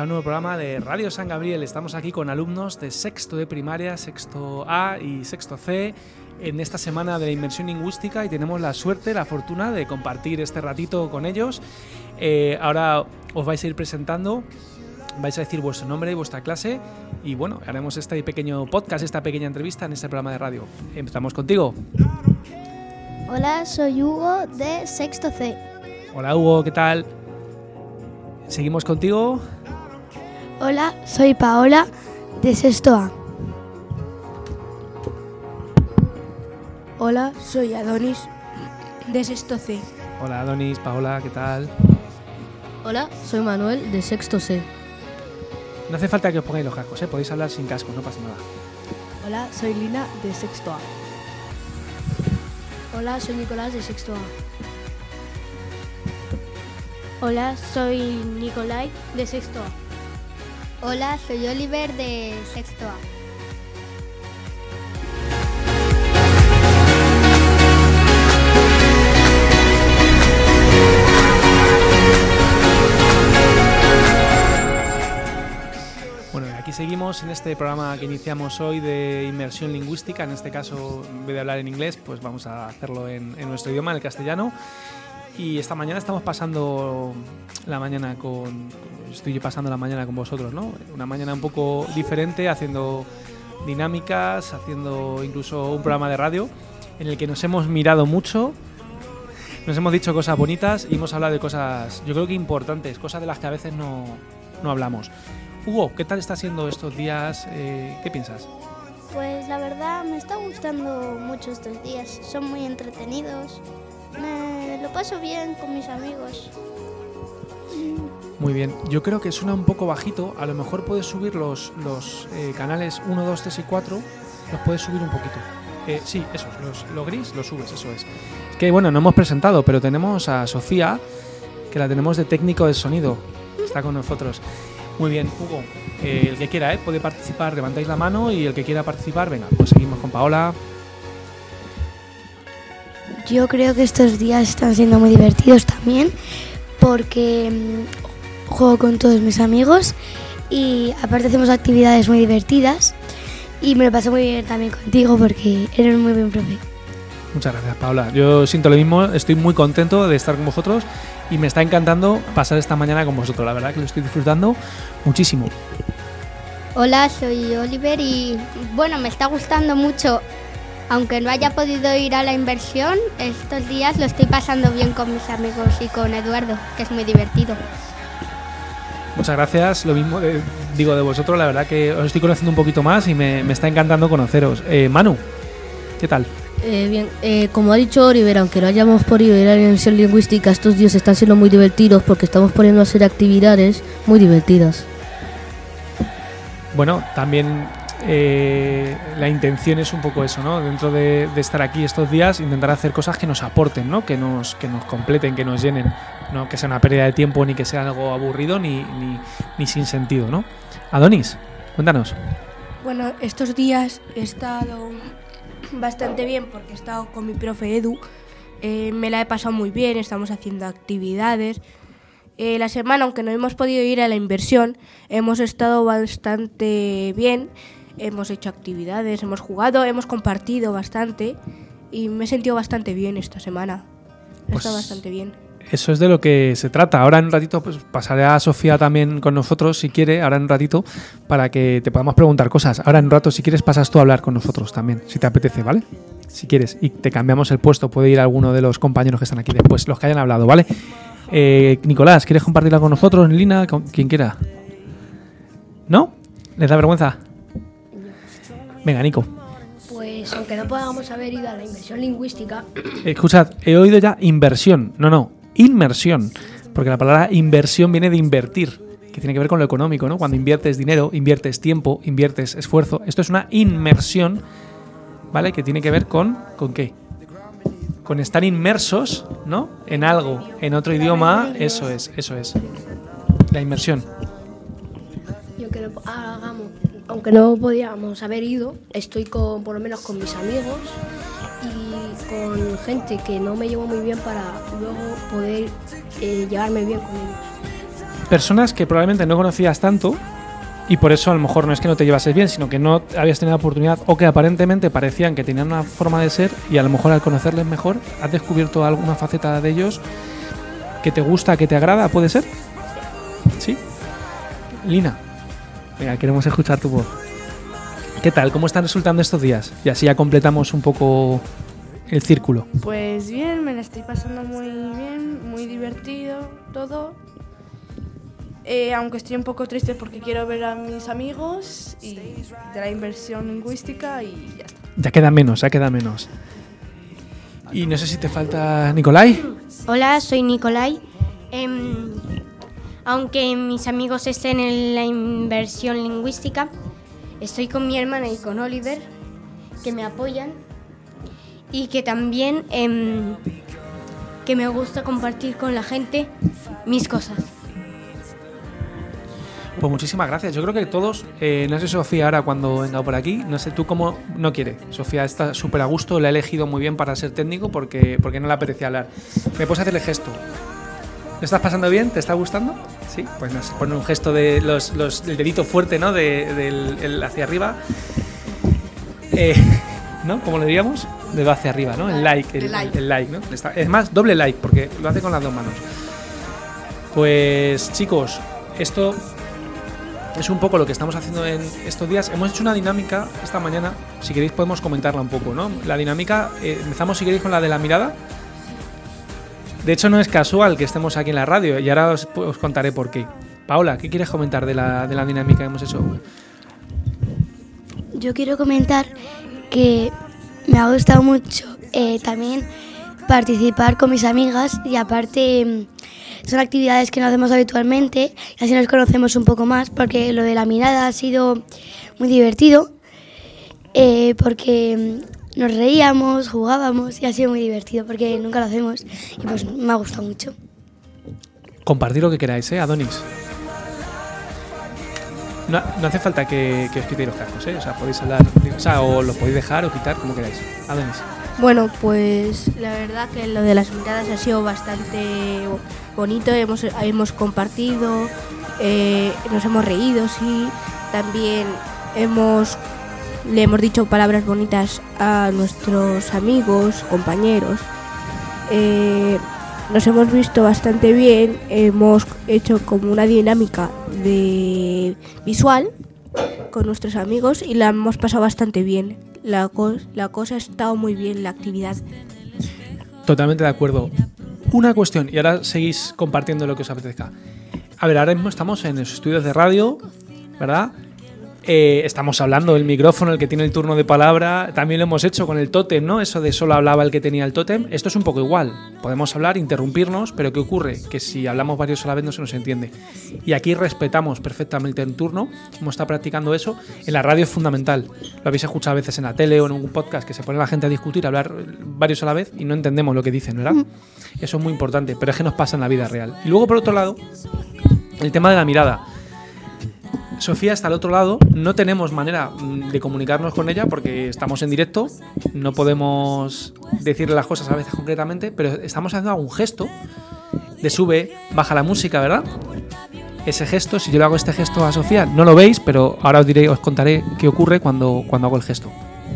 al nuevo programa de Radio San Gabriel. Estamos aquí con alumnos de sexto de primaria, sexto A y sexto C en esta semana de inmersión lingüística y tenemos la suerte, la fortuna de compartir este ratito con ellos. Ahora os vais a ir presentando, vais a decir vuestro nombre y vuestra clase y bueno, haremos este pequeño podcast, esta pequeña entrevista en este programa de radio. Empezamos contigo. Hola, soy Hugo de sexto C. Hola Hugo, ¿qué tal? Seguimos contigo. Hola, soy Paola de sexto A. Hola, soy Adonis de sexto C. Hola Adonis, Paola, ¿qué tal? Hola, soy Manuel de sexto C. No hace falta que os pongáis los cascos, podéis hablar sin cascos, no pasa nada. Hola, soy Lina de sexto A. Hola, soy Nicolás de sexto A. Hola, soy Nicolai de sexto A. Hola, soy Oliver de sexto A. Bueno, aquí seguimos en este programa que iniciamos hoy de inmersión lingüística. En este caso, en vez de hablar en inglés, pues vamos a hacerlo en nuestro idioma, en el castellano. Y esta mañana estamos pasando la mañana estoy pasando la mañana con vosotros, ¿no? Una mañana un poco diferente, haciendo dinámicas, haciendo incluso un programa de radio en el que nos hemos mirado mucho, nos hemos dicho cosas bonitas y hemos hablado de cosas, yo creo que importantes, cosas de las que a veces no hablamos. Hugo, ¿qué tal está siendo estos días? ¿Qué piensas? Pues la verdad me está gustando mucho estos días, son muy entretenidos. Me lo paso bien con mis amigos. Muy bien, yo creo que suena un poco bajito. A lo mejor puedes subir los canales 1, 2, 3 y 4. Los puedes subir un poquito. Sí, esos, los gris los subes, eso es. Es que bueno, no hemos presentado, pero tenemos a Sofía, que la tenemos de técnico de sonido. Está con nosotros. Muy bien, Hugo, el que quiera puede participar, levantáis la mano y el que quiera participar, venga, pues seguimos con Paola. Yo creo que estos días están siendo muy divertidos también porque juego con todos mis amigos y aparte hacemos actividades muy divertidas y me lo paso muy bien también contigo porque eres un muy buen profe. Muchas gracias, Paola. Yo siento lo mismo, estoy muy contento de estar con vosotros y me está encantando pasar esta mañana con vosotros. La verdad que lo estoy disfrutando muchísimo. Hola, soy Oliver y bueno, me está gustando mucho. Aunque no haya podido ir a la inversión, estos días lo estoy pasando bien con mis amigos y con Eduardo, que es muy divertido. Muchas gracias, lo mismo digo de vosotros, la verdad que os estoy conociendo un poquito más y me está encantando conoceros. Manu, ¿qué tal? Bien, como ha dicho Oliver, aunque no hayamos podido ir a la inmersión lingüística, estos días están siendo muy divertidos porque estamos poniendo a hacer actividades muy divertidas. Bueno, también la intención es un poco eso, ¿no? Dentro de estar aquí estos días, intentar hacer cosas que nos aporten, ¿no? Que nos completen, que nos llenen, no que sea una pérdida de tiempo ni que sea algo aburrido ni sin sentido, ¿no? Adonis, cuéntanos. Bueno, estos días he estado bastante bien porque he estado con mi profe Edu. Me la he pasado muy bien, estamos haciendo actividades. La semana, aunque no hemos podido ir a la inversión, hemos estado bastante bien. Hemos hecho actividades, hemos jugado, hemos compartido bastante y me he sentido bastante bien esta semana. He estado bastante bien. Eso es de lo que se trata. Ahora en un ratito pues, pasaré a Sofía también con nosotros, si quiere, ahora en un ratito, para que te podamos preguntar cosas. Ahora en un rato, si quieres, pasas tú a hablar con nosotros también, si te apetece, ¿vale? Si quieres, y te cambiamos el puesto, puede ir alguno de los compañeros que están aquí después, los que hayan hablado, ¿vale? Nicolás, ¿quieres compartirla con nosotros, Lina? Con quien quiera. ¿No? ¿Les da vergüenza? Venga, Nico. Pues aunque no podamos haber ido a la inversión lingüística... Escuchad, he oído ya inversión. No, inmersión. Porque la palabra inversión viene de invertir, que tiene que ver con lo económico, ¿no? Cuando inviertes dinero, inviertes tiempo, inviertes esfuerzo. Esto es una inmersión, ¿vale? Que tiene que ver ¿con qué? Con estar inmersos, ¿no? En algo, en otro idioma. Eso es. La inmersión. Yo creo que hagamos, aunque no podíamos haber ido, estoy por lo menos con mis amigos y con gente que no me llevo muy bien para luego poder llevarme bien con ellos. personas que probablemente no conocías tanto y por eso a lo mejor no es que no te llevases bien, sino que no habías tenido oportunidad o que aparentemente parecían que tenían una forma de ser y a lo mejor al conocerles mejor has descubierto alguna faceta de ellos que te gusta, que te agrada, ¿puede ser? ¿Sí? Lina, venga, queremos escuchar tu voz. ¿Qué tal? ¿Cómo están resultando estos días? Y así ya completamos un poco el círculo. Pues bien, me la estoy pasando muy bien, muy divertido, todo. Aunque estoy un poco triste porque quiero ver a mis amigos y de la inversión lingüística y ya está. Ya queda menos. Y no sé si te falta Nicolai. Hola, soy Nicolai. Aunque mis amigos estén en la inversión lingüística, estoy con mi hermana y con Oliver, que me apoyan y que también que me gusta compartir con la gente mis cosas. Pues muchísimas gracias. Yo creo que todos, no sé Sofía ahora cuando venga por aquí, no sé tú cómo no quiere. Sofía está súper a gusto, la ha elegido muy bien para ser técnico porque no le apetecía hablar. ¿Me puedes hacer el gesto? ¿Lo estás pasando bien? ¿Te está gustando? Sí, pues nos pone un gesto de el dedito fuerte, ¿no? Del hacia arriba. ¿No? ¿Cómo le diríamos? Dedo hacia arriba, ¿no? El like, ¿no? Es más, doble like, porque lo hace con las dos manos. Pues chicos, esto es un poco lo que estamos haciendo en estos días. Hemos hecho una dinámica esta mañana, si queréis podemos comentarla un poco, ¿no? La dinámica, empezamos si queréis con la de la mirada. De hecho no es casual que estemos aquí en la radio y ahora os contaré por qué. Paola, ¿qué quieres comentar de la dinámica que hemos hecho? Yo quiero comentar que me ha gustado mucho también participar con mis amigas y aparte son actividades que no hacemos habitualmente y así nos conocemos un poco más porque lo de la mirada ha sido muy divertido porque nos reíamos, jugábamos y ha sido muy divertido porque nunca lo hacemos y pues me ha gustado mucho. Compartir lo que queráis, Adonis. No hace falta que os quitéis los cascos, O sea, podéis hablar, o los podéis dejar o quitar como queráis. Adonis. Bueno, pues la verdad que lo de las miradas ha sido bastante bonito, hemos compartido, nos hemos reído, sí, también le hemos dicho palabras bonitas a nuestros amigos, compañeros, nos hemos visto bastante bien, hemos hecho como una dinámica de visual con nuestros amigos y la hemos pasado bastante bien. La cosa ha estado muy bien, la actividad. Totalmente de acuerdo. Una cuestión, y ahora seguís compartiendo lo que os apetezca. A ver, ahora mismo estamos en los estudios de radio, ¿verdad? Estamos hablando, el micrófono, el que tiene el turno de palabra, también lo hemos hecho con el tótem, ¿no? Eso de solo hablaba el que tenía el tótem. Esto es un poco igual. Podemos hablar, interrumpirnos, pero ¿qué ocurre? Que si hablamos varios a la vez no se nos entiende. Y aquí respetamos perfectamente el turno, como está practicando eso. En la radio es fundamental. Lo habéis escuchado a veces en la tele o en un podcast que se pone la gente a discutir, a hablar varios a la vez y no entendemos lo que dicen, ¿verdad? Eso es muy importante, pero es que nos pasa en la vida real. Y luego, por otro lado, el tema de la mirada. Sofía está al otro lado, no tenemos manera de comunicarnos con ella porque estamos en directo, no podemos decirle las cosas a veces concretamente, pero estamos haciendo algún gesto de sube, baja la música, ¿verdad? Ese gesto, si yo le hago este gesto a Sofía, no lo veis, pero ahora os contaré qué ocurre cuando hago el gesto.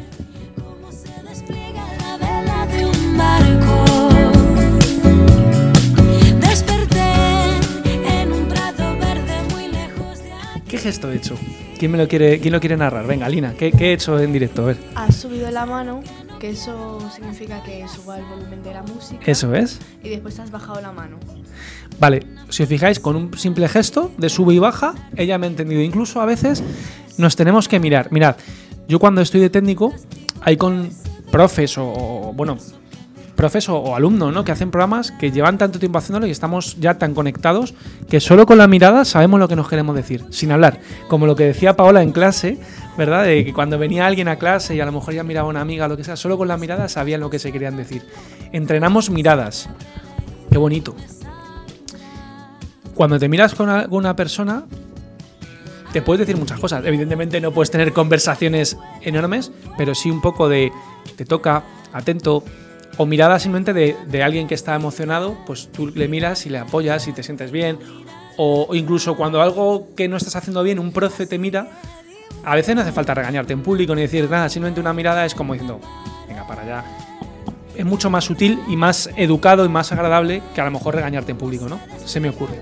¿Qué gesto he hecho? ¿Quién lo quiere narrar? Venga, Lina, ¿qué he hecho en directo? A ver. Has subido la mano, que eso significa que suba el volumen de la música. Eso es. Y después has bajado la mano. Vale, si os fijáis, con un simple gesto de sube y baja, ella me ha entendido. Incluso a veces nos tenemos que mirar. Mirad, yo cuando estoy de técnico, hay con profes o alumnos, ¿no? Que hacen programas que llevan tanto tiempo haciéndolo y estamos ya tan conectados que solo con la mirada sabemos lo que nos queremos decir, sin hablar. Como lo que decía Paola en clase, ¿verdad? De que cuando venía alguien a clase y a lo mejor ya miraba a una amiga o lo que sea, solo con la mirada sabían lo que se querían decir. Entrenamos miradas. Qué bonito. Cuando te miras con alguna persona, te puedes decir muchas cosas. Evidentemente no puedes tener conversaciones enormes, pero sí un poco de te toca, atento. O mirada simplemente de alguien que está emocionado, pues tú le miras y le apoyas y te sientes bien. o incluso cuando algo que no estás haciendo bien, un profe te mira, a veces no hace falta regañarte en público ni decir nada, simplemente una mirada es como diciendo, venga, para allá. Es mucho más sutil y más educado y más agradable que a lo mejor regañarte en público, ¿no? Se me ocurre.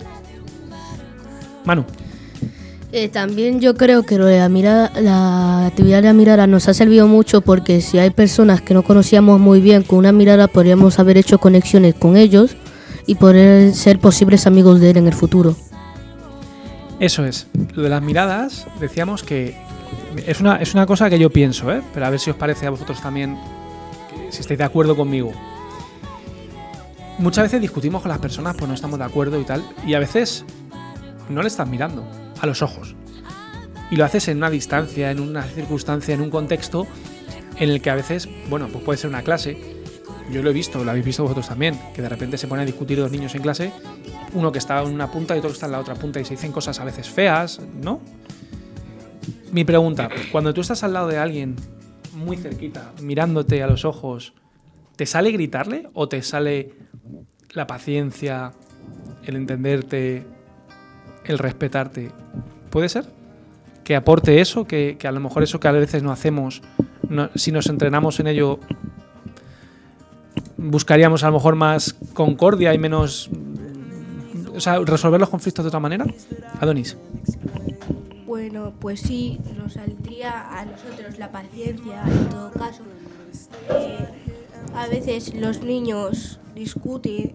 Manu. También yo creo que la actividad de la mirada nos ha servido mucho porque si hay personas que no conocíamos muy bien, con una mirada podríamos haber hecho conexiones con ellos y poder ser posibles amigos de él en el futuro. Eso es. Lo de las miradas, decíamos que es una cosa que yo pienso, pero a ver si os parece a vosotros también, si estáis de acuerdo conmigo. Muchas veces discutimos con las personas, pues no estamos de acuerdo y tal, y a veces no le estás mirando a los ojos. Y lo haces en una distancia, en una circunstancia, en un contexto en el que a veces, bueno, pues puede ser una clase. Yo lo he visto, lo habéis visto vosotros también, que de repente se ponen a discutir dos niños en clase, uno que está en una punta y otro que está en la otra punta y se dicen cosas a veces feas, ¿no? Mi pregunta, cuando tú estás al lado de alguien muy cerquita, mirándote a los ojos, ¿te sale gritarle o te sale la paciencia, el entenderte, el respetarte? ¿Puede ser? Que aporte eso, que a lo mejor eso que a veces no hacemos, si nos entrenamos en ello, buscaríamos a lo mejor más concordia y menos... O sea, resolver los conflictos de otra manera. Adonis. Bueno, pues sí, nos saldría a nosotros la paciencia en todo caso. A veces los niños discuten,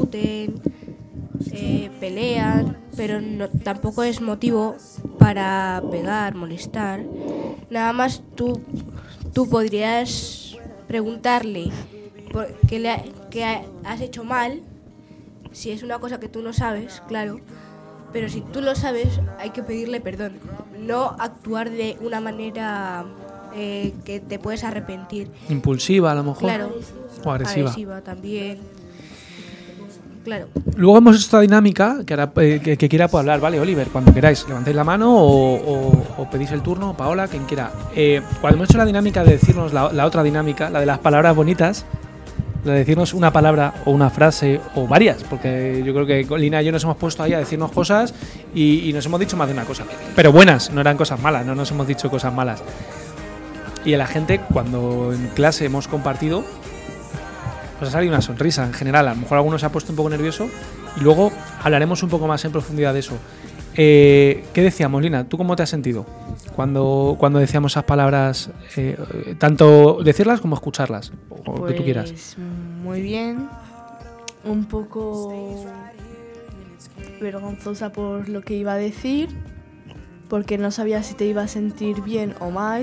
pelean, pero tampoco es motivo para pegar, molestar. Nada más tú podrías preguntarle qué has hecho mal, si es una cosa que tú no sabes, claro, pero si tú lo sabes hay que pedirle perdón, no actuar de una manera que te puedes arrepentir. Impulsiva a lo mejor. Claro. O agresiva. Agresiva también. Claro. Luego hemos hecho esta dinámica que, ahora, que quiera puede hablar, ¿vale? Oliver, cuando queráis, levantéis la mano o pedís el turno, Paola, quien quiera. Cuando hemos hecho la dinámica de decirnos la otra dinámica, la de las palabras bonitas, la de decirnos una palabra o una frase o varias, porque yo creo que Lina y yo nos hemos puesto ahí a decirnos cosas y nos hemos dicho más de una cosa. Pero buenas, no eran cosas malas, no nos hemos dicho cosas malas. Y a la gente, cuando en clase hemos compartido, pues ha salido una sonrisa en general. A lo mejor alguno se ha puesto un poco nervioso y luego hablaremos un poco más en profundidad de eso. ¿Qué decíamos, Lina? ¿Tú cómo te has sentido cuando decíamos esas palabras, tanto decirlas como escucharlas, o lo que tú quieras? Muy bien, un poco vergonzosa por lo que iba a decir, porque no sabía si te iba a sentir bien o mal.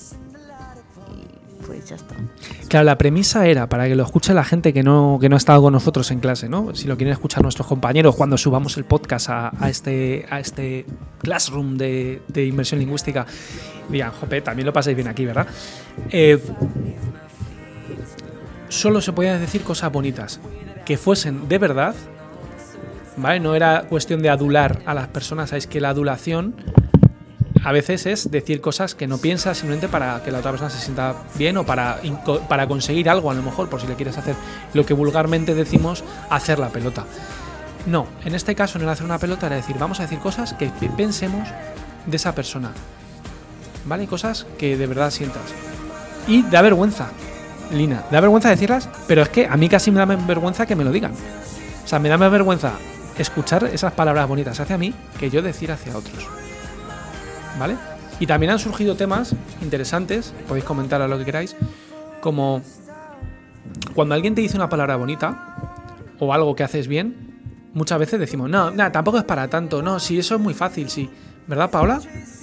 Pues ya está. Claro, la premisa era para que lo escuche la gente que no ha estado con nosotros en clase, ¿no? Si lo quieren escuchar nuestros compañeros cuando subamos el podcast a este Classroom de inmersión lingüística, digan, jope, también lo pasáis bien aquí, ¿verdad? Solo se podían decir cosas bonitas, que fuesen de verdad, ¿vale? No era cuestión de adular a las personas, sabéis que la adulación a veces es decir cosas que no piensas simplemente para que la otra persona se sienta bien o para conseguir algo, a lo mejor, por si le quieres hacer lo que vulgarmente decimos, hacer la pelota. No, en este caso no era hacer una pelota, era decir, vamos a decir cosas que pensemos de esa persona, ¿vale? Cosas que de verdad sientas. Y da vergüenza, Lina, da vergüenza decirlas, pero es que a mí casi me da vergüenza que me lo digan. O sea, me da más vergüenza escuchar esas palabras bonitas hacia mí que yo decir hacia otros. ¿Vale? Y también han surgido temas interesantes, podéis comentar a lo que queráis, como cuando alguien te dice una palabra bonita o algo que haces bien, muchas veces decimos, no, tampoco es para tanto, no, sí, eso es muy fácil, sí. ¿Verdad, Paola?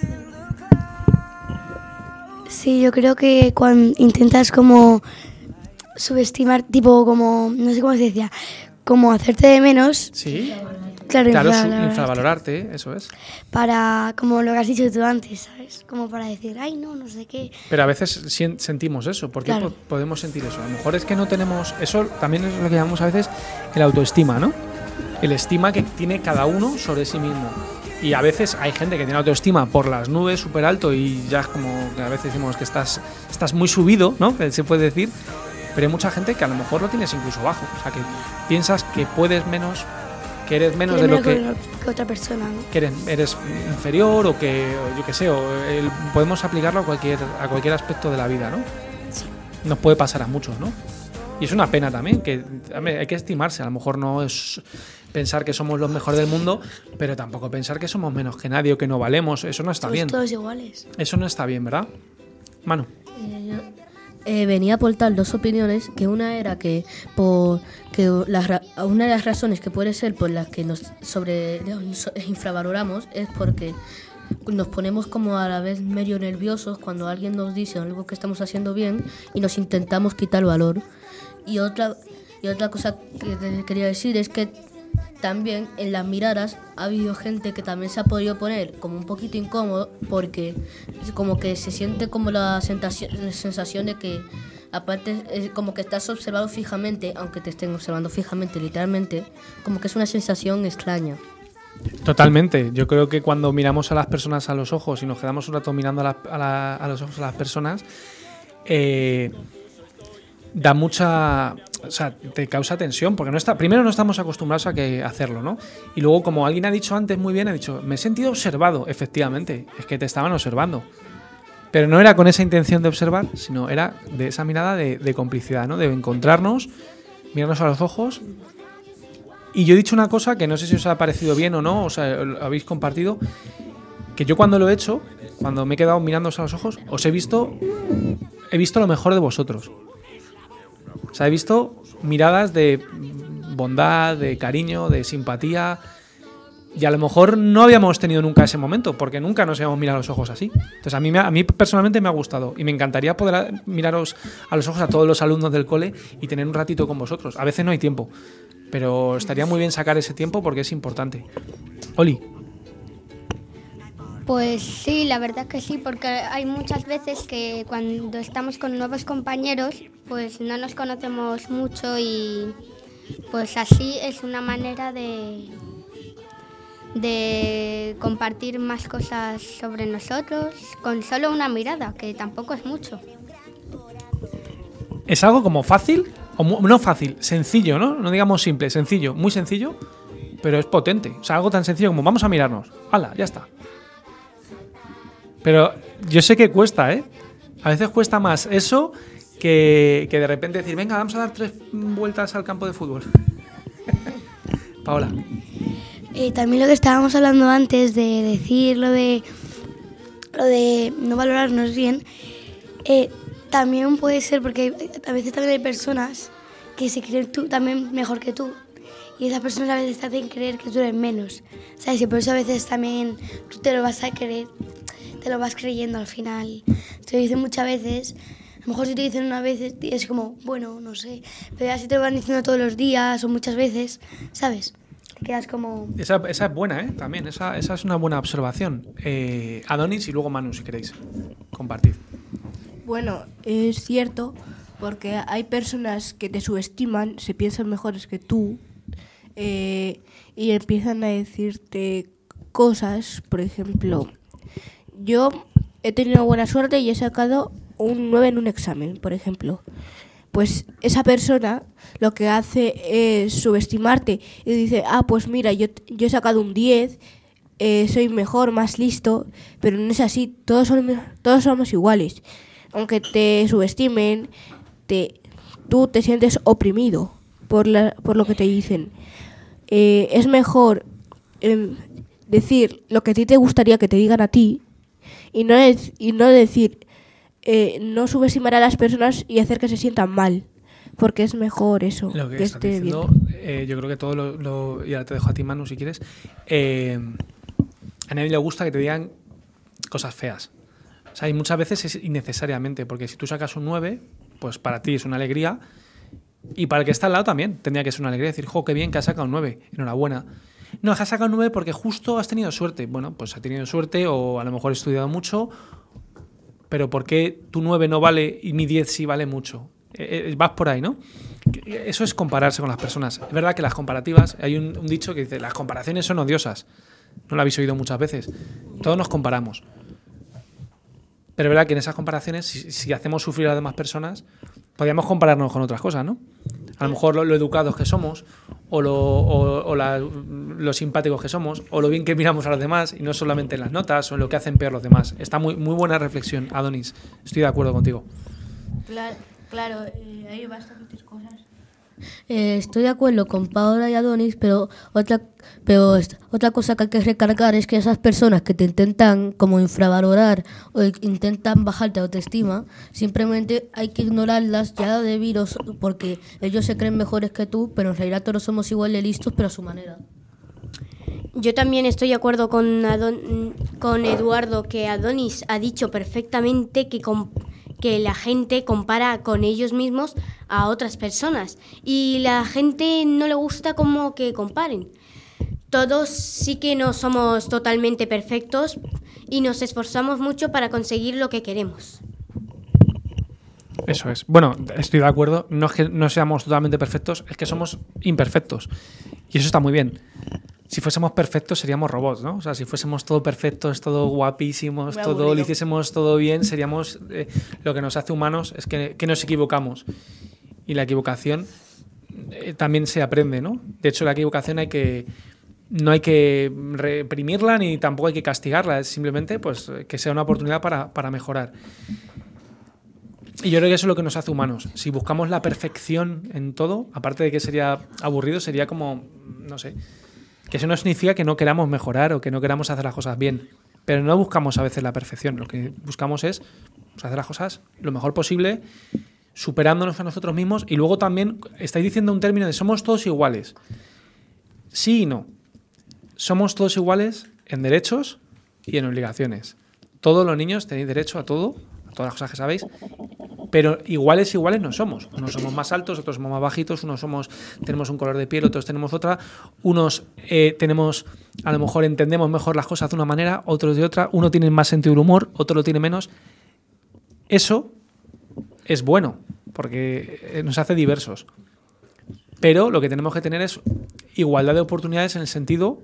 Sí, yo creo que cuando intentas como subestimar, tipo como, no sé cómo se decía, como hacerte de menos. Sí. Claro, infravalorarte, eso es. Para, como lo que has dicho tú antes, ¿sabes? Como para decir, ay, no sé qué. Pero a veces sentimos eso. ¿Por qué podemos sentir eso? A lo mejor es que no tenemos... Eso también es lo que llamamos a veces el autoestima, ¿no? El estima que tiene cada uno sobre sí mismo. Y a veces hay gente que tiene autoestima por las nubes, súper alto, y ya es como que a veces decimos que estás muy subido, ¿no? Que se puede decir. Pero hay mucha gente que a lo mejor lo tienes incluso bajo. O sea, que piensas que puedes menos que eres menos Quiere de lo menos que otra persona, ¿no? que eres inferior o que, o yo qué sé, podemos aplicarlo a cualquier aspecto de la vida, ¿no? Sí. Nos puede pasar a muchos, ¿no? Y es una pena también, que hay que estimarse. A lo mejor no es pensar que somos los mejores del mundo, pero tampoco pensar que somos menos que nadie o que no valemos. Eso no está bien. Todos iguales. Eso no está bien, ¿verdad? Manu. Venía a aportar dos opiniones, que una era que una de las razones que puede ser por las que nos infravaloramos es porque nos ponemos como a la vez medio nerviosos cuando alguien nos dice algo que estamos haciendo bien y nos intentamos quitar valor. Y otra cosa que te quería decir es que también en las miradas ha habido gente que también se ha podido poner como un poquito incómodo porque como que se siente como la sensación de que aparte es como que estás observado fijamente, aunque te estén observando fijamente literalmente, como que es una sensación extraña. Totalmente. Yo creo que cuando miramos a las personas a los ojos y nos quedamos un rato mirando a los ojos a las personas, da mucha, o sea, te causa tensión porque primero no estamos acostumbrados a hacerlo, ¿no? Y luego, como alguien ha dicho antes muy bien, ha dicho, me he sentido observado. Efectivamente, es que te estaban observando, pero no era con esa intención de observar, sino era de esa mirada de complicidad, ¿no? De encontrarnos, mirarnos a los ojos. Y yo he dicho una cosa que no sé si os ha parecido bien o no, o sea, lo habéis compartido, que yo cuando lo he hecho, cuando me he quedado mirándoos a los ojos, he visto lo mejor de vosotros. O sea, he visto miradas de bondad, de cariño, de simpatía. Y a lo mejor no habíamos tenido nunca ese momento, porque nunca nos habíamos mirado a los ojos así. Entonces a mí personalmente me ha gustado. Y me encantaría poder miraros a los ojos a todos los alumnos del cole y tener un ratito con vosotros. A veces no hay tiempo, pero estaría muy bien sacar ese tiempo porque es importante. Oli. Pues sí, la verdad que sí, porque hay muchas veces que cuando estamos con nuevos compañeros, pues no nos conocemos mucho y pues así es una manera de compartir más cosas sobre nosotros con solo una mirada, que tampoco es mucho. Es algo como fácil, o no fácil, sencillo, ¿no? No digamos simple, sencillo, muy sencillo, pero es potente. O sea, algo tan sencillo como vamos a mirarnos. ¡Hala! Ya está. Pero yo sé que cuesta, ¿eh? A veces cuesta más eso que de repente decir, venga, vamos a dar 3 vueltas al campo de fútbol. Paola. También lo que estábamos hablando antes de decir lo de no valorarnos bien, también puede ser porque a veces también hay personas que se creen tú también mejor que tú y esas personas a veces te hacen creer que tú eres menos, ¿sabes? Y por eso a veces también tú te lo vas a creer, te lo vas creyendo al final. Te lo dicen muchas veces, a lo mejor si te dicen una vez es como, bueno, no sé, pero ya si te lo van diciendo todos los días o muchas veces, ¿sabes? Te quedas como... Esa es buena, ¿eh? También, esa es una buena observación. Adonis y luego Manu, si queréis compartir. Bueno, es cierto, porque hay personas que te subestiman, se piensan mejores que tú y empiezan a decirte cosas. Por ejemplo, yo he tenido buena suerte y he sacado un 9 en un examen, por ejemplo. Pues esa persona lo que hace es subestimarte y dice, pues mira, yo he sacado un 10, soy mejor, más listo, pero no es así, todos somos iguales. Aunque te subestimen, tú te sientes oprimido por lo que te dicen. Es mejor decir lo que a ti te gustaría que te digan a ti y no decir, no subestimar a las personas y hacer que se sientan mal, porque es mejor eso. Lo que estás diciendo, yo creo que todo y ahora te dejo a ti, Manu, si quieres. A nadie le gusta que te digan cosas feas. O sea, y muchas veces es innecesariamente, porque si tú sacas un 9, pues para ti es una alegría, y para el que está al lado también tendría que ser una alegría, decir, jo, qué bien que has sacado un 9, enhorabuena. No, has sacado un 9 porque justo has tenido suerte. Bueno, pues has tenido suerte o a lo mejor he estudiado mucho, pero ¿por qué tu 9 no vale y mi 10 sí vale mucho? Vas por ahí, ¿no? Eso es compararse con las personas. Es verdad que las comparativas, hay un dicho que dice, las comparaciones son odiosas. No lo habéis oído muchas veces. Todos nos comparamos. Pero es verdad que en esas comparaciones, si hacemos sufrir a las demás personas, podríamos compararnos con otras cosas, ¿no? A lo mejor lo educados que somos, o lo simpáticos que somos, o lo bien que miramos a los demás, y no solamente en las notas o en lo que hacen peor los demás. Está muy, muy buena reflexión, Adonis. Estoy de acuerdo contigo. Claro, hay bastantes cosas. Estoy de acuerdo con Paola y Adonis, pero otra cosa que hay que recargar es que esas personas que te intentan como infravalorar o intentan bajarte la autoestima, simplemente hay que ignorarlas ya de virus, porque ellos se creen mejores que tú, pero en realidad todos somos igual de listos, pero a su manera. Yo también estoy de acuerdo con Eduardo, que Adonis ha dicho perfectamente que la gente compara con ellos mismos a otras personas y la gente no le gusta como que comparen. Todos sí que no somos totalmente perfectos y nos esforzamos mucho para conseguir lo que queremos. Eso es. Bueno, estoy de acuerdo. No es que no seamos totalmente perfectos, es que somos imperfectos. Y eso está muy bien. Si fuésemos perfectos seríamos robots, ¿no? O sea, si fuésemos todo perfectos, todo guapísimos, todo lo hiciésemos todo bien, seríamos... lo que nos hace humanos es que nos equivocamos. Y la equivocación también se aprende, ¿no? De hecho, la equivocación no hay que reprimirla ni tampoco hay que castigarla. Es simplemente pues, que sea una oportunidad para mejorar. Y yo creo que eso es lo que nos hace humanos. Si buscamos la perfección en todo, aparte de que sería aburrido, sería como, no sé... Que eso no significa que no queramos mejorar o que no queramos hacer las cosas bien. Pero no buscamos a veces la perfección. Lo que buscamos es hacer las cosas lo mejor posible, superándonos a nosotros mismos. Y luego también estáis diciendo un término de somos todos iguales. Sí y no. Somos todos iguales en derechos y en obligaciones. Todos los niños tenéis derecho a todo, a todas las cosas que sabéis. Pero iguales no somos. Unos somos más altos, otros somos más bajitos, tenemos un color de piel, otros tenemos otra. Unos a lo mejor entendemos mejor las cosas de una manera, otros de otra. Uno tiene más sentido del humor, otro lo tiene menos. Eso es bueno, porque nos hace diversos. Pero lo que tenemos que tener es igualdad de oportunidades en el sentido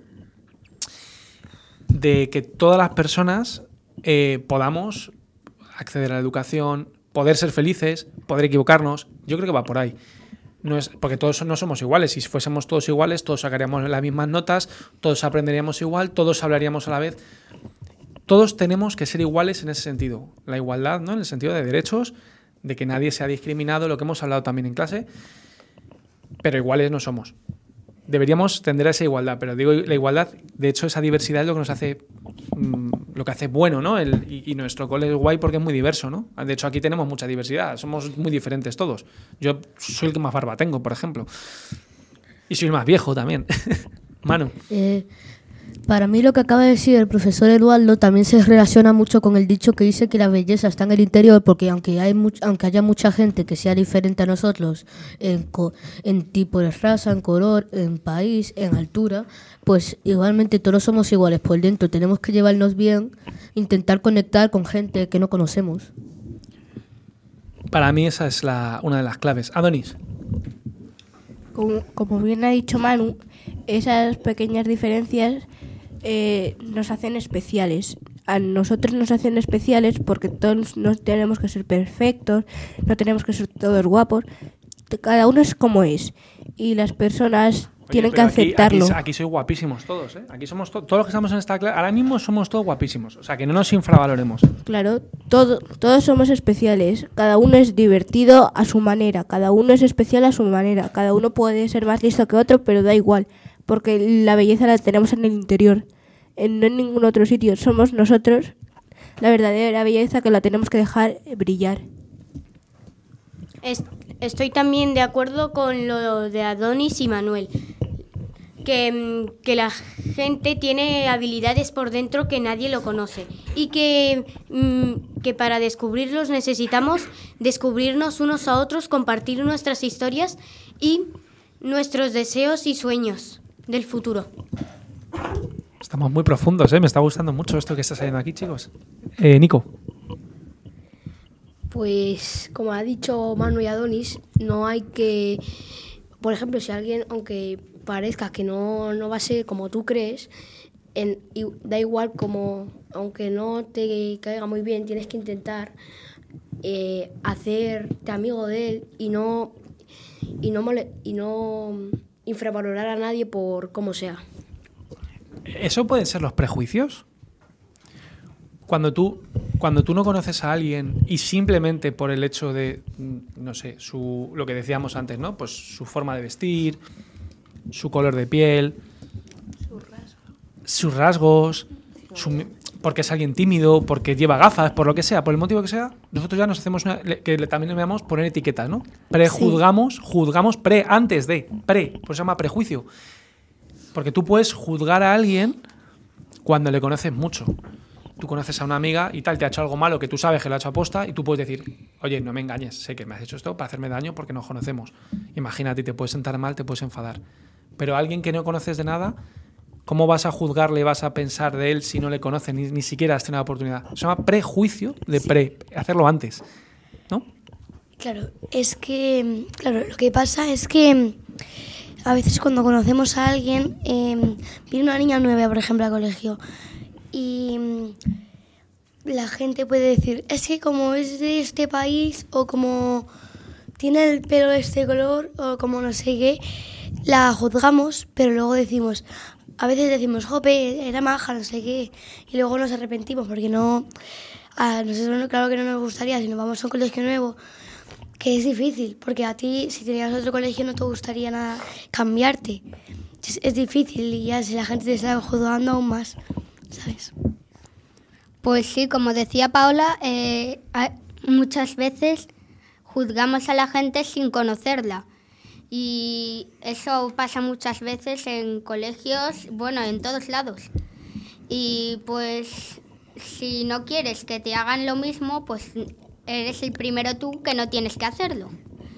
de que todas las personas podamos acceder a la educación, poder ser felices, poder equivocarnos. Yo creo que va por ahí. No es porque todos no somos iguales. Si fuésemos todos iguales, todos sacaríamos las mismas notas, todos aprenderíamos igual, todos hablaríamos a la vez. Todos tenemos que ser iguales en ese sentido. La igualdad, ¿no? En el sentido de derechos, de que nadie sea discriminado, lo que hemos hablado también en clase, pero iguales no somos. Deberíamos tender a esa igualdad, pero digo la igualdad, de hecho esa diversidad es lo que nos hace lo que hace bueno, ¿no? Y nuestro cole es guay porque es muy diverso, ¿no? De hecho aquí tenemos mucha diversidad, somos muy diferentes todos. Yo soy el que más barba tengo, por ejemplo, y soy el más viejo también. Manu. Para mí lo que acaba de decir el profesor Eduardo también se relaciona mucho con el dicho que dice que la belleza está en el interior, porque aunque haya mucha gente que sea diferente a nosotros en tipo de raza, en color, en país, en altura, pues igualmente todos somos iguales por dentro. Tenemos que llevarnos bien, intentar conectar con gente que no conocemos. Para mí esa es una de las claves. Adonis. Como bien ha dicho Manu, esas pequeñas diferencias nos hacen especiales. A nosotros nos hacen especiales porque todos no tenemos que ser perfectos, no tenemos que ser todos guapos. Cada uno es como es y las personas tienen que aceptarlo. Aquí sois guapísimos todos, ¿eh? Aquí somos todos los que estamos en esta clase. Ahora mismo somos todos guapísimos. O sea, que no nos infravaloremos. Claro, todos somos especiales. Cada uno es divertido a su manera. Cada uno es especial a su manera. Cada uno puede ser más listo que otro, pero da igual. Porque la belleza la tenemos en el interior. No en ningún otro sitio. Somos nosotros la verdadera belleza que la tenemos que dejar brillar. Estoy también de acuerdo con lo de Adonis y Manuel. Que la gente tiene habilidades por dentro que nadie lo conoce y que para descubrirlos necesitamos descubrirnos unos a otros, compartir nuestras historias y nuestros deseos y sueños del futuro. Estamos muy profundos, ¿eh? Me está gustando mucho esto que está saliendo aquí, chicos. Nico. Pues, como ha dicho Manu y Adonis, no hay que... Por ejemplo, si alguien, aunque parezca que no va a ser como tú crees, da igual como, aunque no te caiga muy bien, tienes que intentar hacerte amigo de él y no y no infravalorar a nadie por cómo sea. ¿Eso pueden ser los prejuicios? Cuando tú no conoces a alguien y simplemente por el hecho de, no sé, lo que decíamos antes, ¿no? Pues su forma de vestir, su color de piel, sus rasgos, porque es alguien tímido, porque lleva gafas, por lo que sea, por el motivo que sea, nosotros ya nos hacemos que también le llamamos poner etiquetas, ¿no? Juzgamos antes de, por eso se llama prejuicio. Porque tú puedes juzgar a alguien cuando le conoces mucho. Tú conoces a una amiga y tal, te ha hecho algo malo que tú sabes que lo ha hecho aposta y tú puedes decir, oye, no me engañes, sé que me has hecho esto para hacerme daño porque nos conocemos. Imagínate, te puedes sentar mal, te puedes enfadar. Pero a alguien que no conoces de nada, ¿cómo vas a juzgarle, vas a pensar de él si no le conoces, ni siquiera has tenido la oportunidad? Se llama prejuicio de hacerlo antes, ¿no? Claro, es que, lo que pasa es que a veces cuando conocemos a alguien, viene una niña nueva, por ejemplo, al colegio, y la gente puede decir, es que como es de este país, o como tiene el pelo de este color, o como no sé qué, la juzgamos, pero luego a veces decimos, jope, era maja, no sé qué, y luego nos arrepentimos, porque a nosotros claro que no nos gustaría, si nos vamos a un colegio nuevo, que es difícil, porque a ti, si tenías otro colegio, no te gustaría nada cambiarte. Es difícil y ya si la gente te está juzgando aún más, ¿sabes? Pues sí, como decía Paola, muchas veces juzgamos a la gente sin conocerla. Y eso pasa muchas veces en colegios, bueno, en todos lados. Y pues si no quieres que te hagan lo mismo, pues eres el primero tú que no tienes que hacerlo.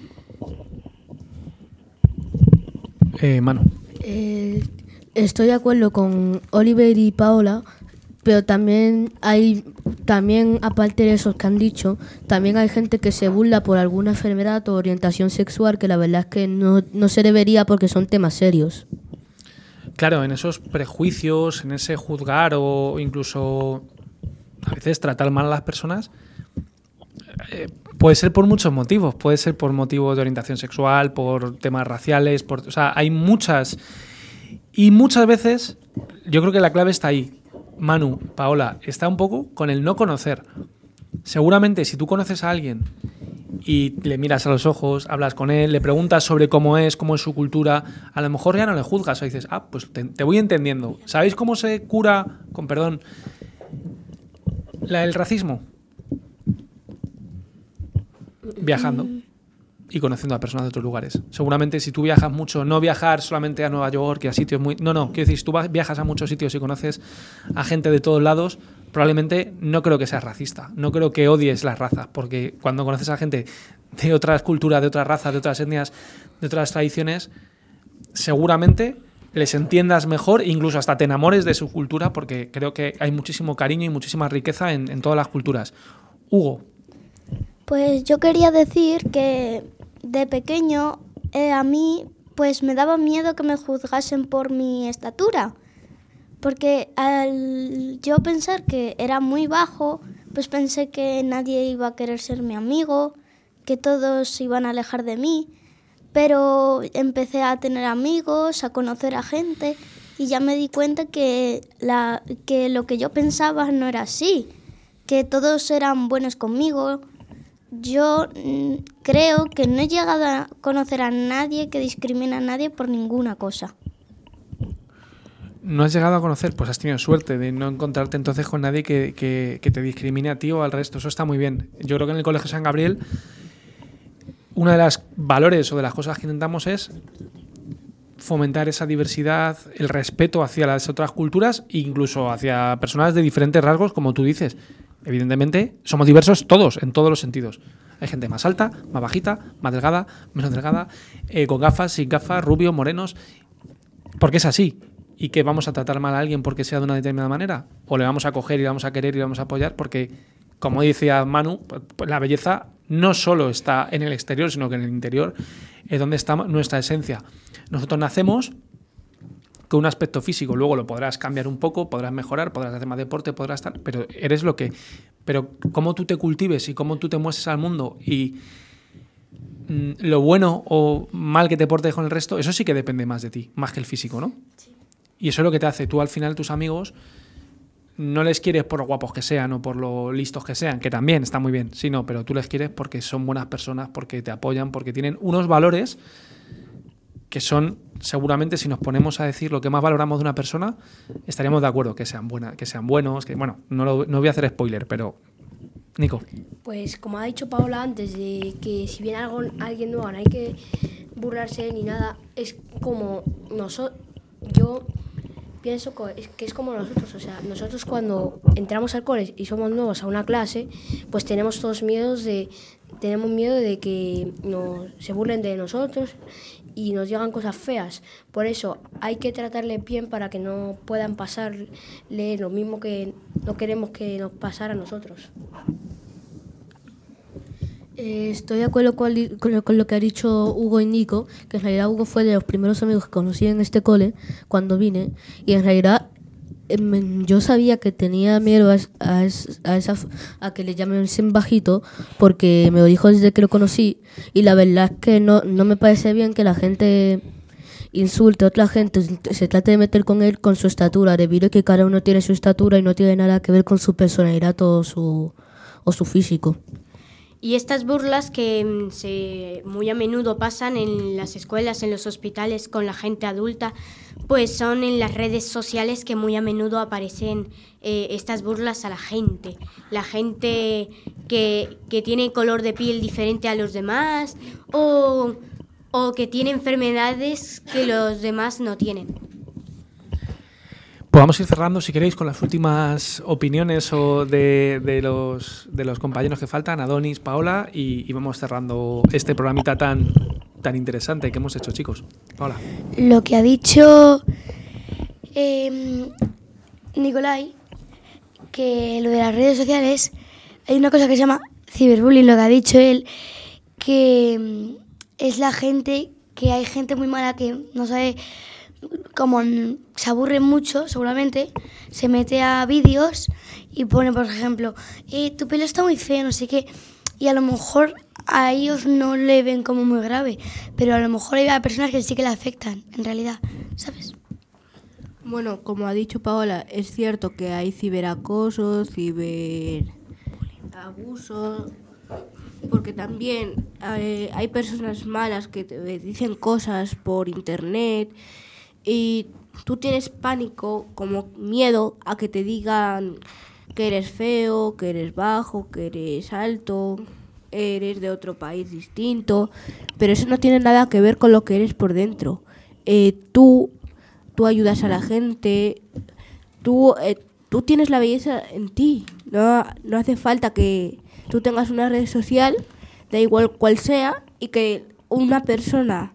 Manu. Estoy de acuerdo con Oliver y Paola, pero también aparte de esos que han dicho, también hay gente que se burla por alguna enfermedad o orientación sexual que la verdad es que no se debería porque son temas serios. Claro, en esos prejuicios, en ese juzgar o incluso a veces tratar mal a las personas, puede ser por muchos motivos. Puede ser por motivos de orientación sexual, por temas raciales, o sea, hay muchas. Y muchas veces, yo creo que la clave está ahí. Manu, Paola, está un poco con el no conocer. Seguramente si tú conoces a alguien y le miras a los ojos, hablas con él, le preguntas sobre cómo es su cultura, a lo mejor ya no le juzgas o dices, pues te voy entendiendo. ¿Sabéis cómo se cura, con perdón, el racismo? Viajando y conociendo a personas de otros lugares. Seguramente si tú viajas mucho, no viajar solamente a Nueva York y a sitios muy... No, quiero decir, si tú viajas a muchos sitios y conoces a gente de todos lados, probablemente no creo que seas racista, no creo que odies las razas, porque cuando conoces a gente de otras culturas, de otras razas, de otras etnias, de otras tradiciones, seguramente les entiendas mejor, incluso hasta te enamores de su cultura, porque creo que hay muchísimo cariño y muchísima riqueza en todas las culturas. Hugo. Pues yo quería decir que de pequeño a mí pues me daba miedo que me juzgasen por mi estatura, porque al yo pensar que era muy bajo, pues pensé que nadie iba a querer ser mi amigo, que todos se iban a alejar de mí, pero empecé a tener amigos, a conocer a gente y ya me di cuenta que lo que yo pensaba no era así, que todos eran buenos conmigo. Yo creo que no he llegado a conocer a nadie que discrimine a nadie por ninguna cosa. ¿No has llegado a conocer? Pues has tenido suerte de no encontrarte entonces con nadie que te discrimine a ti o al resto. Eso está muy bien. Yo creo que en el Colegio San Gabriel una de las valores o de las cosas que intentamos es fomentar esa diversidad, el respeto hacia las otras culturas e incluso hacia personas de diferentes rasgos, como tú dices. Evidentemente, somos diversos todos, en todos los sentidos. Hay gente más alta, más bajita, más delgada, menos delgada, con gafas, sin gafas, rubios, morenos, porque es así. ¿Y que vamos a tratar mal a alguien porque sea de una determinada manera? ¿O le vamos a coger y le vamos a querer y le vamos a apoyar? Porque, como decía Manu, pues la belleza no solo está en el exterior, sino que en el interior es donde está nuestra esencia. Nosotros nacemos con un aspecto físico, luego lo podrás cambiar un poco, podrás mejorar, podrás hacer más deporte, podrás estar, pero eres lo que... Pero cómo tú te cultives y cómo tú te muestres al mundo y lo bueno o mal que te portes con el resto, eso sí que depende más de ti, más que el físico, ¿no? Sí. Y eso es lo que te hace. Tú al final tus amigos no les quieres por lo guapos que sean o por lo listos que sean, que también está muy bien, sí, no, pero tú les quieres porque son buenas personas, porque te apoyan, porque tienen unos valores que son, seguramente, si nos ponemos a decir lo que más valoramos de una persona, estaríamos de acuerdo, que sean buenas, que sean buenos, que bueno, no voy a hacer spoiler, pero Nico. Pues como ha dicho Paola antes, de que si viene alguien nuevo no hay que burlarse ni nada, es como yo pienso que es como nosotros, o sea, nosotros cuando entramos al cole y somos nuevos a una clase, pues tenemos miedo de que se burlen de nosotros y nos digan cosas feas. Por eso hay que tratarle bien para que no puedan pasarle lo mismo que no queremos que nos pasara a nosotros. Estoy de acuerdo con lo que ha dicho Hugo y Nico, que en realidad Hugo fue de los primeros amigos que conocí en este cole cuando vine, y en realidad yo sabía que tenía miedo a que le llamasen bajito, porque me lo dijo desde que lo conocí, y la verdad es que no me parece bien que la gente insulte a otra gente, se trate de meter con él con su estatura, debido a que cada uno tiene su estatura y no tiene nada que ver con su personalidad o su físico. Y estas burlas que muy a menudo pasan en las escuelas, en los hospitales, con la gente adulta, pues son en las redes sociales que muy a menudo aparecen estas burlas a la gente. La gente que tiene color de piel diferente a los demás o que tiene enfermedades que los demás no tienen. Pues vamos a ir cerrando, si queréis, con las últimas opiniones o de los compañeros que faltan, Adonis, Paola, y vamos cerrando este programita tan interesante que hemos hecho, chicos. Paola. Lo que ha dicho Nicolai, que lo de las redes sociales, hay una cosa que se llama ciberbullying, lo que ha dicho él, que es la gente, que hay gente muy mala que no sabe, como se aburre mucho, seguramente, se mete a vídeos y pone, por ejemplo, tu pelo está muy feo, no sé qué, y a lo mejor a ellos no le ven como muy grave, pero a lo mejor hay personas que sí que le afectan, en realidad, ¿sabes? Bueno, como ha dicho Paola, es cierto que hay ciberacoso, ciberabuso, porque también hay personas malas que te dicen cosas por internet y tú tienes pánico, como miedo a que te digan que eres feo, que eres bajo, que eres alto, eres de otro país distinto, pero eso no tiene nada que ver con lo que eres por dentro. Tú ayudas a la gente, tú tienes la belleza en ti, no hace falta que tú tengas una red social, da igual cual sea, y que una persona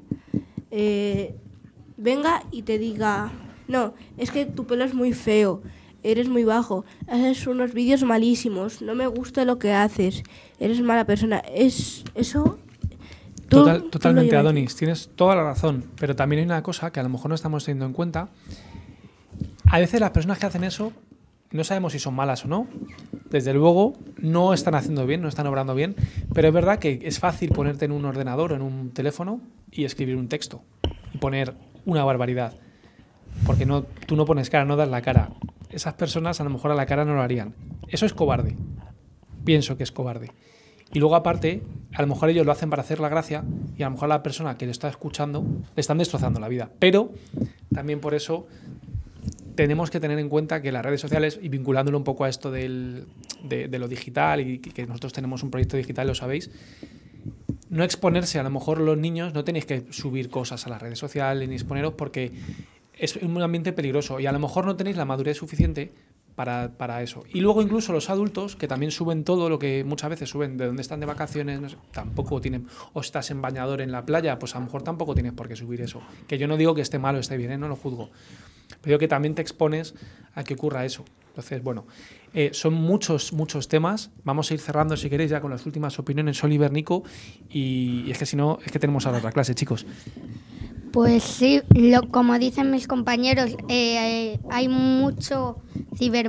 venga y te diga, no, es que tu pelo es muy feo, eres muy bajo, haces unos vídeos malísimos, no me gusta lo que haces, eres mala persona. Es eso. Totalmente, Adonis, tienes toda la razón, pero también hay una cosa que a lo mejor no estamos teniendo en cuenta. A veces las personas que hacen eso no sabemos si son malas o no. Desde luego no están haciendo bien, no están obrando bien, pero es verdad que es fácil ponerte en un ordenador o en un teléfono y escribir un texto y poner una barbaridad, porque tú no pones cara, no das la cara. Esas personas a lo mejor a la cara no lo harían. Eso es cobarde. Pienso que es cobarde. Y luego aparte, a lo mejor ellos lo hacen para hacer la gracia y a lo mejor a la persona que lo está escuchando le están destrozando la vida. Pero también por eso tenemos que tener en cuenta que las redes sociales, y vinculándolo un poco a esto de lo digital, y que nosotros tenemos un proyecto digital, lo sabéis, no exponerse. A lo mejor los niños no tenéis que subir cosas a las redes sociales ni exponeros porque es un ambiente peligroso y a lo mejor no tenéis la madurez suficiente para eso. Y luego incluso los adultos, que también suben todo lo que muchas veces suben de dónde están de vacaciones, no sé, tampoco tienen, o estás en bañador en la playa, pues a lo mejor tampoco tienes por qué subir eso. Que yo no digo que esté mal o esté bien, no lo juzgo, pero digo que también te expones a que ocurra eso. Entonces, bueno, son muchos temas. Vamos a ir cerrando, si queréis, ya con las últimas opiniones, Oliver, Nico, y es que si no, es que tenemos ahora otra clase, chicos. Pues sí, como dicen mis compañeros, hay mucho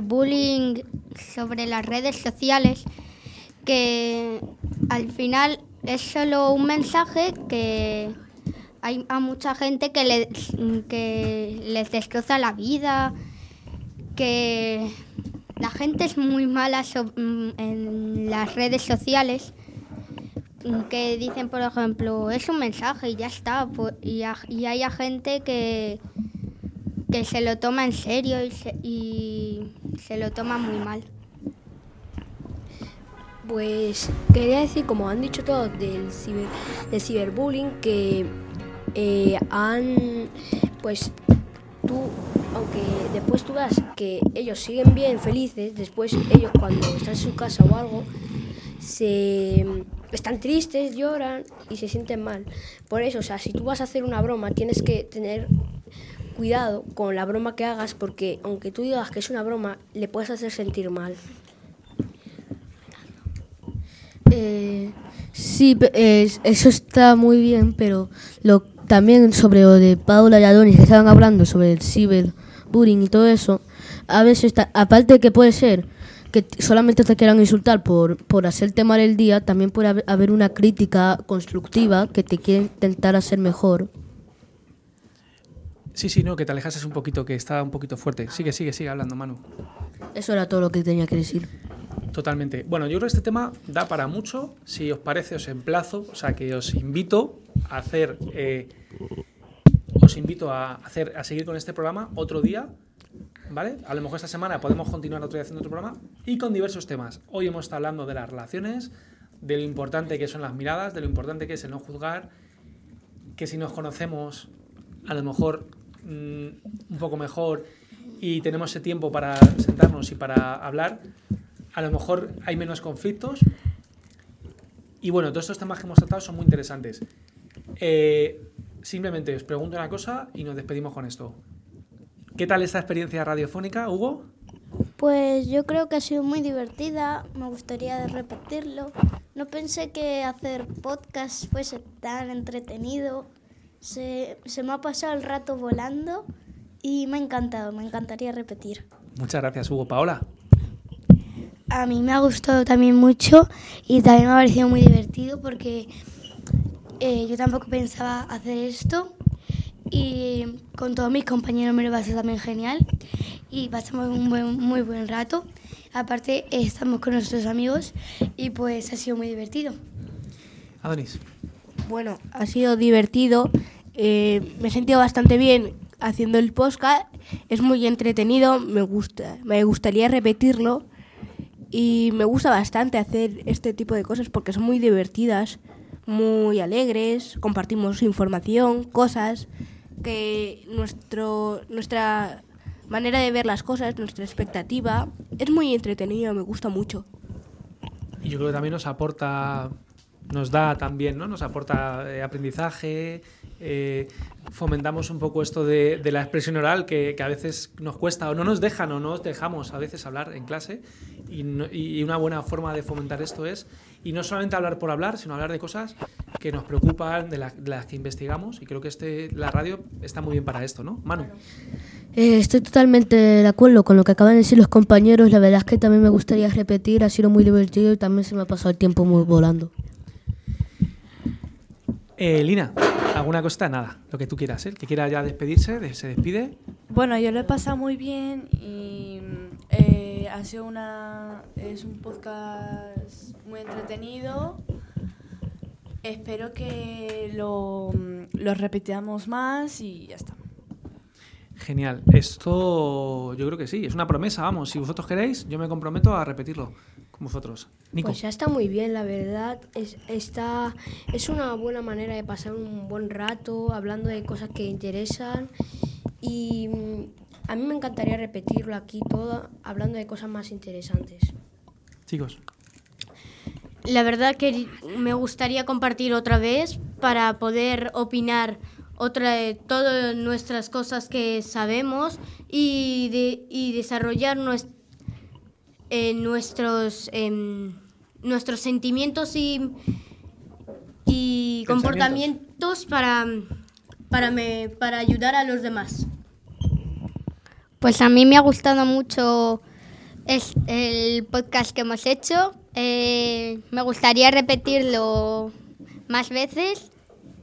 ciberbullying sobre las redes sociales que al final es solo un mensaje que hay a mucha gente que les destroza la vida, que la gente es muy mala en las redes sociales, que dicen, por ejemplo, es un mensaje y ya está, y hay gente que se lo toma en serio y se lo toma muy mal. Pues quería decir, como han dicho todos del ciberbullying, que pues tú, aunque después tú veas que ellos siguen bien, felices, después ellos cuando están en su casa o algo, están tristes, lloran y se sienten mal. Por eso, o sea, si tú vas a hacer una broma, tienes que tener cuidado con la broma que hagas, porque aunque tú digas que es una broma, le puedes hacer sentir mal. Sí, eso está muy bien, pero también sobre lo de Paula y Adonis, que estaban hablando sobre el ciberbullying y todo eso, a veces, aparte de que puede ser que solamente te quieran insultar por hacerte mal el día, también puede haber una crítica constructiva que te quiere intentar hacer mejor. Sí, no, que te alejases un poquito, que está un poquito fuerte. Sigue hablando, Manu. Eso era todo lo que tenía que decir. Totalmente. Bueno, yo creo que este tema da para mucho. Si os parece, os emplazo, o sea, que os invito a hacer, a seguir con este programa otro día, ¿vale? A lo mejor esta semana podemos continuar otro día haciendo otro programa y con diversos temas. Hoy hemos estado hablando de las relaciones, de lo importante que son las miradas, de lo importante que es el no juzgar, que si nos conocemos, a lo mejor un poco mejor y tenemos ese tiempo para sentarnos y para hablar, a lo mejor hay menos conflictos. Y bueno, todos estos temas que hemos tratado son muy interesantes. Simplemente os pregunto una cosa y nos despedimos con esto. ¿Qué tal esta experiencia radiofónica, Hugo? Pues yo creo que ha sido muy divertida, me gustaría repetirlo. No pensé que hacer podcast fuese tan entretenido. Se me ha pasado el rato volando y me ha encantado, me encantaría repetir. Muchas gracias, Hugo. Paola. A mí me ha gustado también mucho y también me ha parecido muy divertido porque yo tampoco pensaba hacer esto y con todos mis compañeros me lo pasé también genial y pasamos un muy buen rato. Aparte estamos con nuestros amigos y pues ha sido muy divertido. Adonis. Bueno, ha sido divertido, me he sentido bastante bien haciendo el podcast, es muy entretenido, me gustaría repetirlo. Y me gusta bastante hacer este tipo de cosas porque son muy divertidas, muy alegres, compartimos información, cosas que nuestra manera de ver las cosas, nuestra expectativa, es muy entretenido, me gusta mucho. Y yo creo que también nos da también, ¿no? Nos aporta aprendizaje, fomentamos un poco esto de la expresión oral que a veces nos cuesta o no nos dejan o no nos dejamos a veces hablar en clase y una buena forma de fomentar esto es, y no solamente hablar por hablar, sino hablar de cosas que nos preocupan, de las que investigamos, y creo que la radio está muy bien para esto, ¿no? Manu. Estoy totalmente de acuerdo con lo que acaban de decir los compañeros, la verdad es que también me gustaría repetir, ha sido muy divertido y también se me ha pasado el tiempo muy volando. Lina, ¿alguna cosita? Nada, lo que tú quieras, ¿eh? Que quiera ya despedirse, se despide. Bueno, yo lo he pasado muy bien y es un podcast muy entretenido. Espero que lo repitamos más y ya está. Genial. Esto yo creo que sí, es una promesa, vamos. Si vosotros queréis, yo me comprometo a repetirlo con vosotros. Nico. Pues ya está muy bien, la verdad. Es una buena manera de pasar un buen rato hablando de cosas que interesan y a mí me encantaría repetirlo aquí todo, hablando de cosas más interesantes. Chicos. La verdad que me gustaría compartir otra vez para poder opinar de todas nuestras cosas que sabemos y desarrollar nuestros sentimientos y comportamientos para ayudar a los demás. Pues a mí me ha gustado mucho el podcast que hemos hecho. Me gustaría repetirlo más veces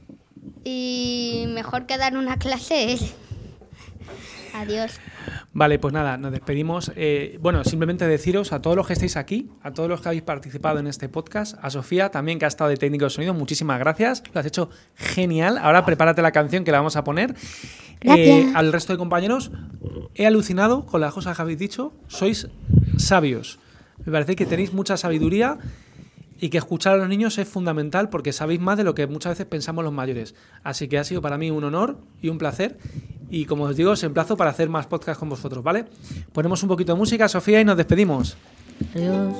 y mejor que dar una clase. Adiós. Vale, pues nada, nos despedimos. Bueno, simplemente deciros a todos los que estáis aquí, a todos los que habéis participado en este podcast, a Sofía también, que ha estado de técnico de sonido, muchísimas gracias, lo has hecho genial. Ahora prepárate la canción que la vamos a poner. Al resto de compañeros, he alucinado con las cosas que habéis dicho, sois sabios. Me parece que tenéis mucha sabiduría y que escuchar a los niños es fundamental porque sabéis más de lo que muchas veces pensamos los mayores. Así que ha sido para mí un honor y un placer. Y como os digo, os emplazo para hacer más podcasts con vosotros, ¿vale? Ponemos un poquito de música, Sofía, y nos despedimos. Adiós.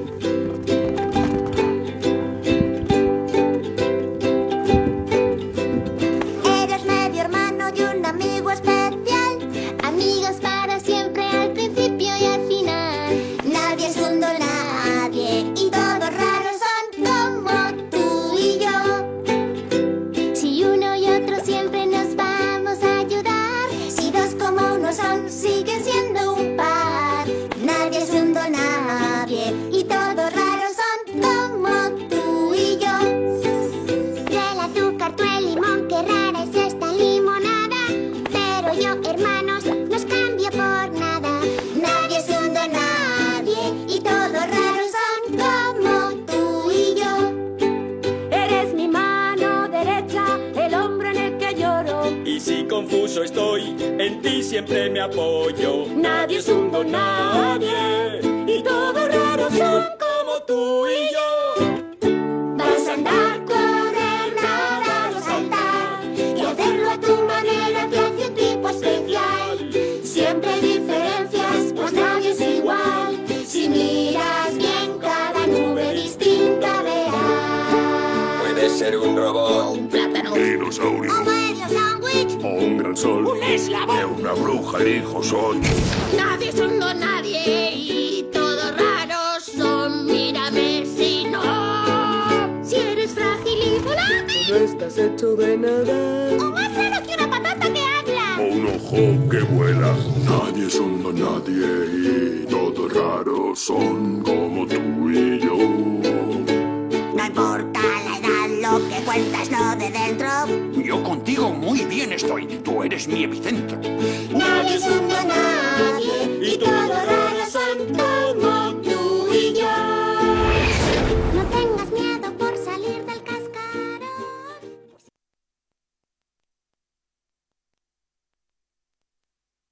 Eres medio hermano y un amigo especial. Amigos para siempre al principio y al final. Nadie es un don nadie y todos raros son como tú y yo. Si uno y otro siempre nos vamos a ayudar. Si dos como uno son, siguen siendo un par. Nadie es un don nadie y todos raros son como tú y yo. Del azúcar, tú el limón, qué rara es esta limonada. Pero yo, hermanos, no os cambio por nada. Nadie es un don nadie y todos raros son como tú y yo. Eres mi mano derecha, el hombro en el que lloro. Y si confuso estoy, en ti siempre me apoyo. Nadie es un don nadie y todos raros son como tú y yo. Vas a andar, correr, nadar o saltar y hacerlo a tu manera te hace un tipo especial. Siempre hay diferencias, pues nadie es igual. Si miras bien, cada nube distinta verás. Puede ser un robot, Un plátano, Dinosaurio, un medio sándwich, o un gran sol, Un eslabón. de una bruja el hijo soy. nadie es un don nadie y todos raros son. Mírame si no. Si eres frágil y volátil, No estás hecho de nada. o más raro que una patata que habla. O un ojo que vuela. Nadie es un don nadie y todos raros son como tú y yo. No importa la edad, lo que cuentas lo de dentro. Yo contigo muy bien estoy. Tú eres mi epicentro. Nadie es un